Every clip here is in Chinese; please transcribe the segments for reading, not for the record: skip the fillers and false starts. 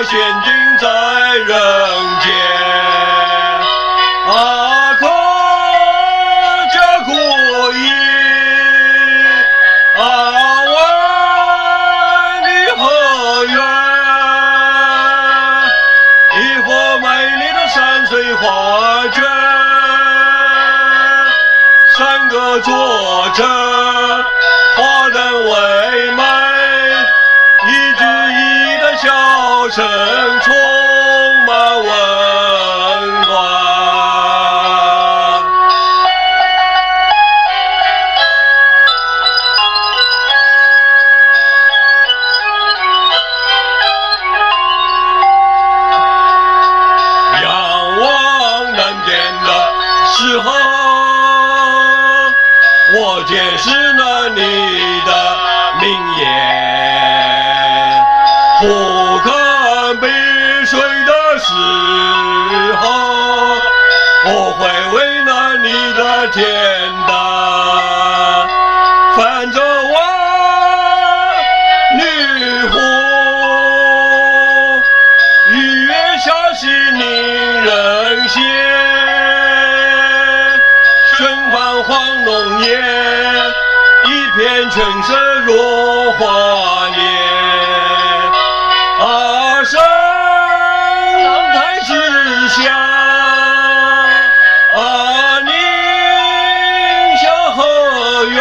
现今在人间。可这故意问你何缘？一幅美丽的山水画卷，三个作者画人唯美，一句一的笑声充满温暖。仰望南边的时候，我见识了你的名言，不肯闭水的时候，我会为难你的天灯，泛着我绿湖，雨月下兮令人羡，春繁黄龙眼，一片春色若花年。生态之下，宁夏河源，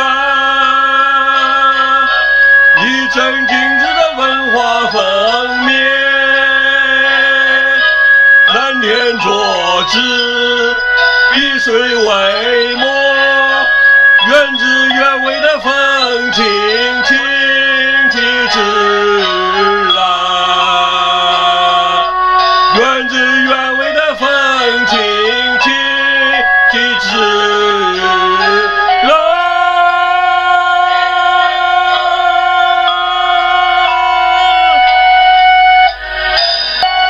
一针精致的文化封面，蓝天作纸，碧水为墨，原汁原味的风情情。